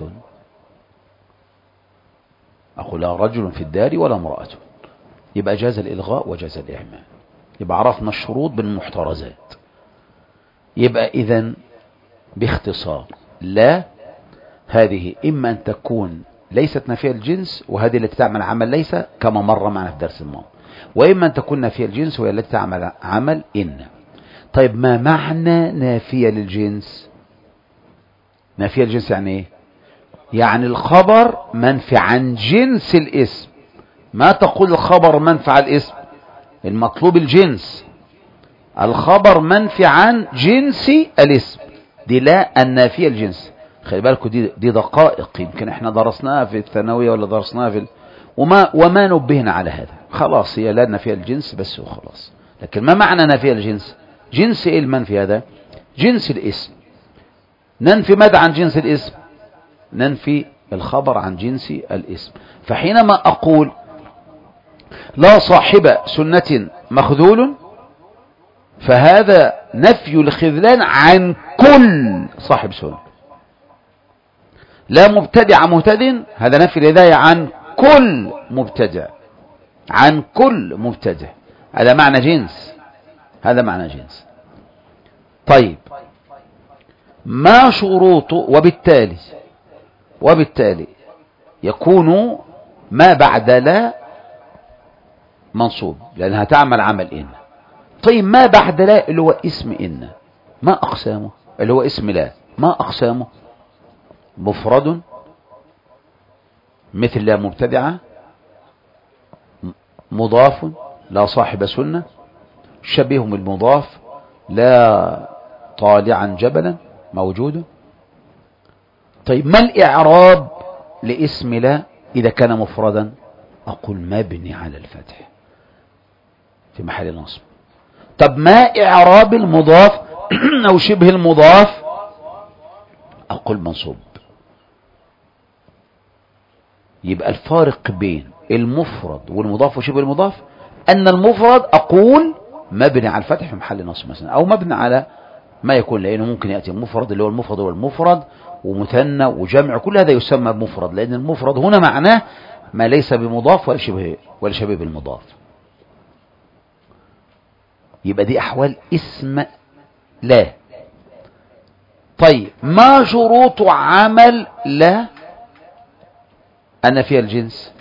Speaker 2: أقول لا رجل في الدار ولا امرأة، يبقى جاز الإلغاء وجاز الإهمال. يبقى عرفنا الشروط بالمحترزات. يبقى إذن باختصار لا هذه إما أن تكون ليست نافية الجنس، وهذه التي تعمل عمل ليس كما مر معنا في درس الماضي، وإما أن تكون نافية الجنس وهي التي تعمل عمل إن. طيب ما معنى نافية للجنس؟ نافية الجنس يعني إيه؟ يعني الخبر منفي عن جنس الاسم. ما تقول الخبر منفي عن الاسم، المطلوب الجنس. الخبر منفي عن جنس الاسم، دي لا النافية الجنس. خلي بالكم دي, دي دقائق يمكن احنا درسناها في الثانوية ولا درسناها في ال... وما, وما نبهنا على هذا. خلاص هي لا نافية الجنس بس وخلاص. لكن ما معنى نافية الجنس؟ جنس ايه المنفي هذا؟ جنس الاسم. ننفي ماذا عن جنس الاسم؟ ننفي الخبر عن جنس الاسم. فحينما أقول لا صاحب سنة مخذول، فهذا نفي الخذلان عن كل صاحب سنة. لا مبتدع مهتد، هذا نفي الهداية عن كل مبتدع، عن كل مبتدع. هذا معنى جنس، هذا معنى جنس. طيب ما شروط؟ وبالتالي وبالتالي يكون ما بعد لا منصوب لأنها تعمل عمل إن. طيب ما بعد لا اللي هو اسم إن، ما أقسامه؟ اللي هو اسم لا، ما أقسامه؟ مفرد مثل لا مبتدعة، مضاف لا صاحب سنة، شبيه بالمضاف لا طالعا جبلا موجود. طيب ما الإعراب لاسم لا إذا كان مفردا؟ أقول مبني على الفتح في محل نصب. طب ما إعراب المضاف أو شبه المضاف؟ أقول منصوب. يبقى الفارق بين المفرد والمضاف وشبه المضاف أن المفرد أقول مبني على الفتح في محل نصب مثلا، أو مبني على ما يكون، لأنه ممكن يأتي المفرد اللي هو المفرد والمفرد ومثنى وجمع، كل هذا يسمى بمفرد، لأن المفرد هنا معناه ما ليس بمضاف ولا شبه ولا شبيه بالمضاف. يبقى دي أحوال اسم لا. طيب ما شروط عمل لا النفي الجنس؟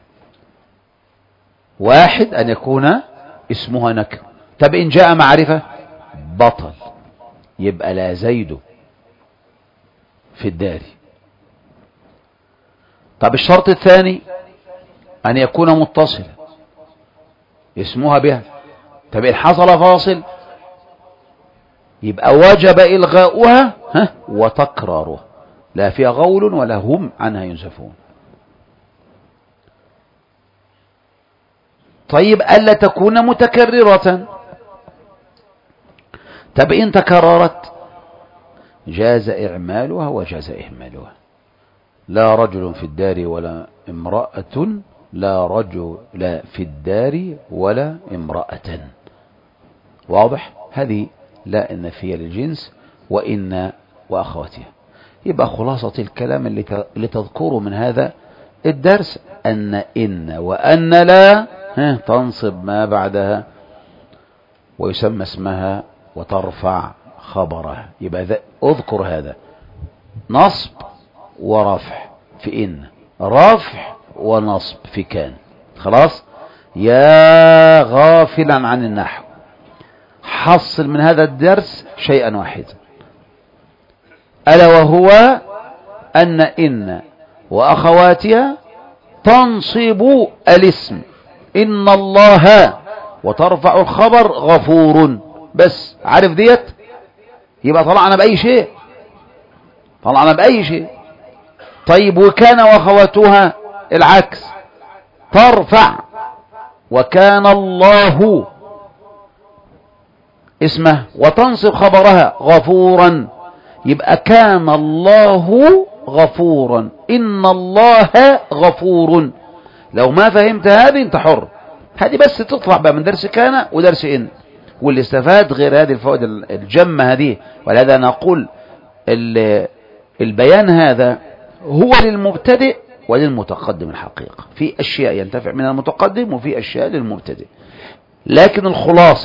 Speaker 2: واحد أن يكون اسمها نكرة. طب إن جاء معرفة بطل، يبقى لا زيد في الدار. طب الشرط الثاني أن يكون متصلا اسمها بها. طب إن حصل فاصل يبقى وجب إلغاؤها ها وتكرارها، لا فيها غول ولا هم عنها ينزفون. طيب ألا تكون متكررة. طب إن تكررت جاز إعمالها وجاز إهمالها. لا رجل في الدار ولا امرأة، لا رجل لا في الدار ولا امرأة. واضح؟ هذه لا النفية للجنس وإن وأخواتها. يبقى خلاصة الكلام اللي تذكره من هذا الدرس أن إن وأن لا تنصب ما بعدها ويسمى اسمها وترفع خبرها. يبقى اذكر هذا، نصب ورفع في إن، رفع ونصب في كان. خلاص. يا غافلا عن النحو، حصل من هذا الدرس شيئا واحدا، ألا وهو أن إن وأخواتها تنصب الاسم إن الله وترفع الخبر غفور. بس عارف ديت، يبقى طلعنا بأي شيء، طلعنا بأي شيء. طيب وكان وأخواتها العكس، ترفع وكان الله اسمه وتنصب خبرها غفورا. يبقى كان الله غفورا، إن الله غفور. لو ما فهمت هذه انت حر، هذه بس تطلع بقى من درس كان ودرس إن، واللي استفاد غير هذه الفوائد الجمة هذه. ولهذا نقول البيان هذا هو للمبتدئ وللمتقدم الحقيقة، في أشياء ينتفع من المتقدم وفي أشياء للمبتدئ. لكن الخلاصة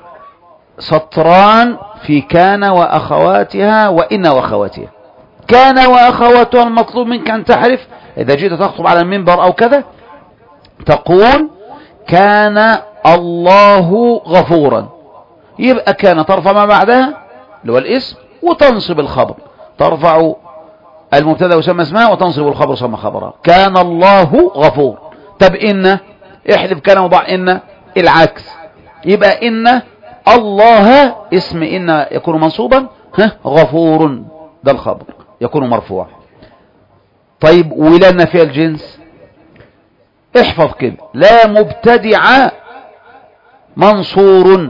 Speaker 2: سطران في كان وأخواتها وإن وأخواتها. كان وأخواتها المطلوب منك أن تعرف إذا جئت تخطب على المنبر أو كذا تقول كان الله غفورا، يبقى كان ترفع ما بعدها اللي هو الاسم وتنصب الخبر، ترفع المبتدا ويسمى اسمها وتنصب الخبر ويسمى خبرها. كان الله غفور. طب إن احذف كان وضع إن العكس، يبقى إن الله اسم إن يكون منصوبا، ها غفور ده الخبر يكون مرفوع. طيب ولا نفي الجنس احفظ كده، لا مبتدع منصور،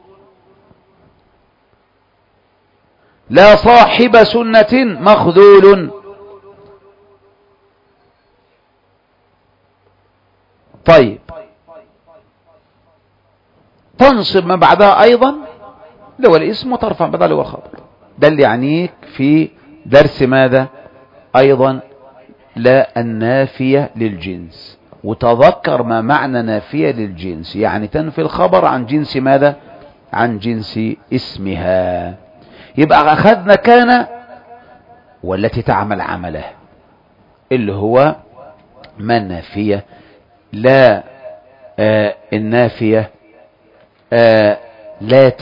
Speaker 2: لا صاحب سنة مخذول. طيب تنصب ما بعدها أيضا اللي هو الاسم وترفع بدل اللي هو الخبر. ده اللي يعنيك في درس ماذا أيضا لا النافية للجنس. وتذكر ما معنى نافية للجنس، يعني تنفي الخبر عن جنس ماذا؟ عن جنس اسمها. يبقى أخذنا كان والتي تعمل عمله اللي هو ما النافية، لا آه النافية آه لات،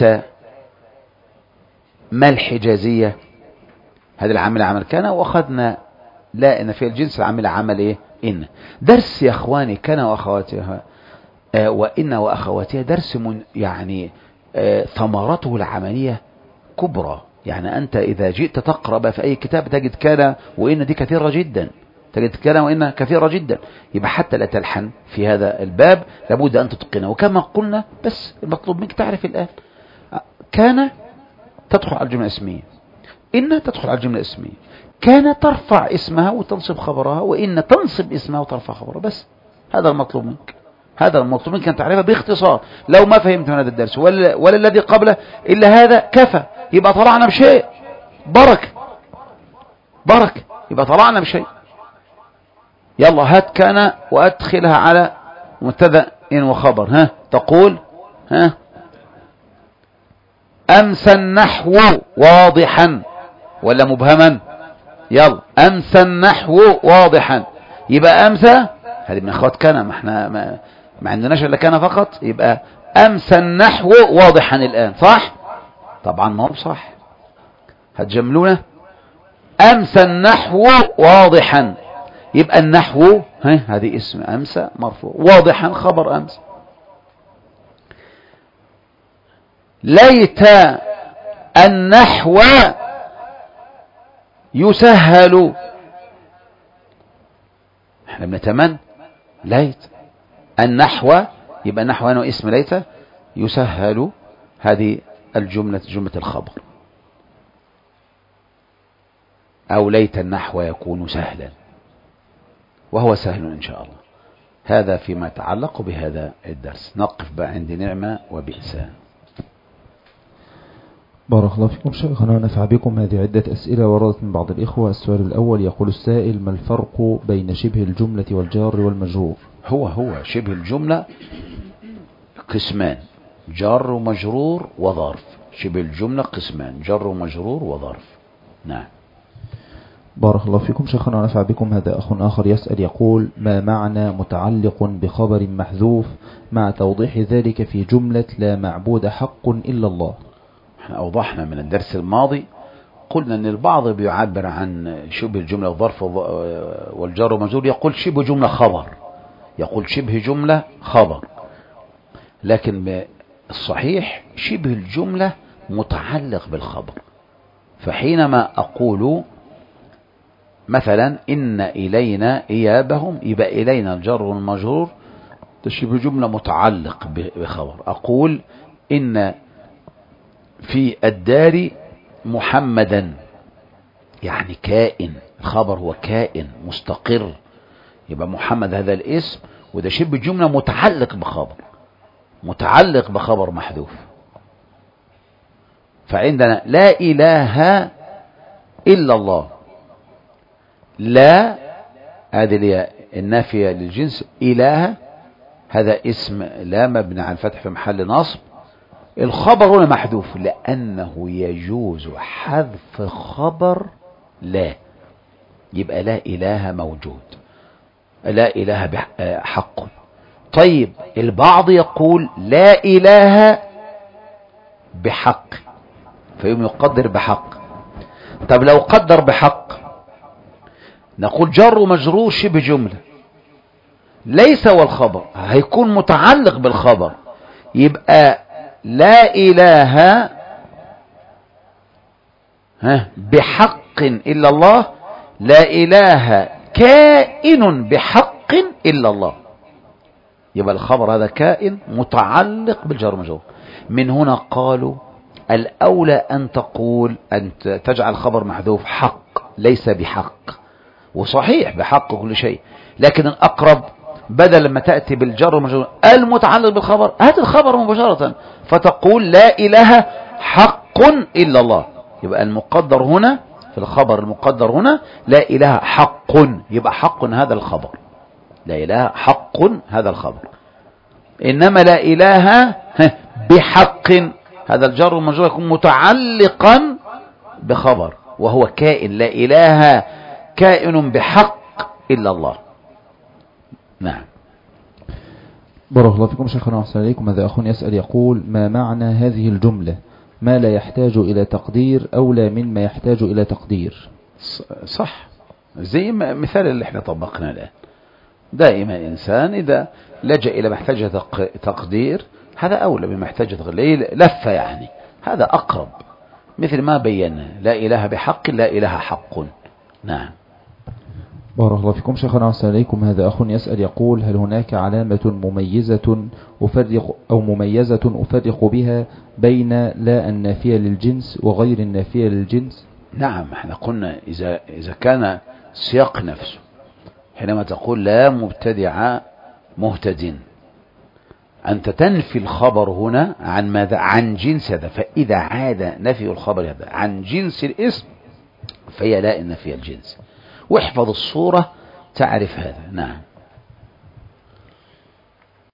Speaker 2: ما الحجازية، هذا العامل عمل كان. وأخذنا لا إن في الجنس العامل عمل إيه؟ إن. درس يا أخواني كان وأخواتها آه وإن وأخواتها درس من يعني آه ثمرته العملية كبرى. يعني أنت إذا جئت تقرأ في أي كتاب تجد كان وإن دي كثيرة جدا، تجد كان وإن كثيرة جدا. يبقى حتى لا تلحن في هذا الباب لابد أن تتقنه. وكما قلنا بس المطلوب منك تعرف الآن كان تدخل على الجملة الاسمية، إن تدخل على الجملة الاسمية. كان ترفع اسمها وتنصب خبرها، وإن تنصب اسمها وترفع خبرها. بس هذا المطلوب منك، هذا المطلوب منك أن تعرفها باختصار. لو ما فهمت من هذا الدرس ولا, ولا الذي قبله إلا هذا كفى، يبقى طلعنا بشيء بركة بركة، يبقى طلعنا بشيء. يلا هات كان وأدخلها على مبتدأ وخبر. ها تقول ها أمسى النحو واضحا ولا مبهما؟ يلا أمسى النحو واضحا. يبقى أمسى هذه من أخوات كان، ما احنا ما, ما عندناش إلا كان فقط. يبقى أمسى النحو واضحا الآن صح؟ طبعا ما هو صح، هتجملونه. أمسى النحو واضحا، يبقى النحو ها هذه اسم أمسى مرفوع، واضحا خبر أمسى. ليت النحو يسهل، احنا بنتمنى ليت النحو، يبقى النحو هنا اسم ليت يسهل، هذه الجملة جملة الخبر. أو ليت النحو يكون سهلا، وهو سهل إن شاء الله. هذا فيما يتعلق بهذا الدرس. نقف بقى عند نعمة وبئس.
Speaker 1: بارك الله فيكم شيخنا ونفع بكم. هذه عدة أسئلة وردت من بعض الإخوة. السؤال الأول يقول السائل: ما الفرق بين شبه الجملة والجار والمجرور؟
Speaker 2: هو هو شبه الجملة قسمان: جار ومجرور وظرف. شبه الجملة قسمان: جار ومجرور وظرف. نعم.
Speaker 1: بارك الله فيكم شيخنا ونفع بكم. هذا أخ آخر يسأل يقول: ما معنى متعلق بخبر محذوف مع توضيح ذلك في جملة لا معبود حق إلا الله؟
Speaker 2: احنا أوضحنا من الدرس الماضي، قلنا أن البعض بيعبر عن شبه الجملة والظرف والجار ومجرور يقول شبه جملة خبر، يقول شبه جملة خبر. لكن الصحيح شبه الجملة متعلق بالخبر. فحينما أقول مثلا إن إلينا إيابهم، يبقى إلينا الجار والمجرور شبه جملة متعلق بخبر. أقول إن في الدار محمدا، يعني كائن، الخبر هو كائن مستقر، يبقى محمد هذا الاسم وده شبه جملة متعلق بخبر، متعلق بخبر محذوف. فعندنا لا إله إلا الله، لا هذه النافية للجنس، إله هذا اسم لا مبني على الفتح في محل نصب. الخبر هنا محذوف لأنه يجوز حذف خبر لا، يبقى لا إله موجود، لا إله حق. طيب البعض يقول لا إله بحق، فيوم يقدر بحق. طب لو قدر بحق نقول جر ومجرور شبه جملة، ليس والخبر هيكون متعلق بالخبر، يبقى لا إله ها بحق إلا الله، لا إله كائن بحق إلا الله. يبقى الخبر هذا كائن متعلق بالجر والمجرور. من هنا قالوا الأولى أن تقول أن تجعل خبر محذوف حق ليس بحق، وصحيح بحق كل شيء، لكن الأقرب بدل لما تأتي بالجر والمجرور المتعلق بالخبر هات الخبر مباشرة فتقول لا إله حق إلا الله. يبقى المقدر هنا في الخبر، المقدر هنا لا إله حق، يبقى حق هذا الخبر، لا إله حق هذا الخبر. إنما لا إله بحق هذا الجر والمجرور يكون متعلقا بخبر وهو كائن، لا إله كائن بحق إلا الله. نعم.
Speaker 1: بارك الله فيكم شيخنا وأحسن إليكم. هذا أخ يسأل يقول ما معنى هذه الجملة؟ ما لا يحتاج إلى تقدير أولى من ما يحتاج إلى تقدير.
Speaker 2: صح، زي مثال اللي احنا طبقنا الآن. دائما الإنسان إذا لجأ إلى محتاج تقدير هذا أولى بما يحتاج تقدير، لفة يعني هذا أقرب، مثل ما بينا لا إله بحق لا إله حق. نعم.
Speaker 1: بارك الله فيكم شيخنا وأحسن إليكم. هذا أخ يسأل يقول هل هناك علامة مميزة أفرق أو مميزة أفرق بها بين لا النافية للجنس وغير النافية للجنس؟
Speaker 2: نعم، احنا قلنا إذا إذا كان سياق نفسه حينما تقول لا مبتدع مهتد، أنت تنفي الخبر هنا عن ماذا؟ عن جنس هذا، فإذا عاد نفي الخبر هذا عن جنس الاسم فهي لا النفي الجنس. واحفظ الصورة تعرف هذا. نعم.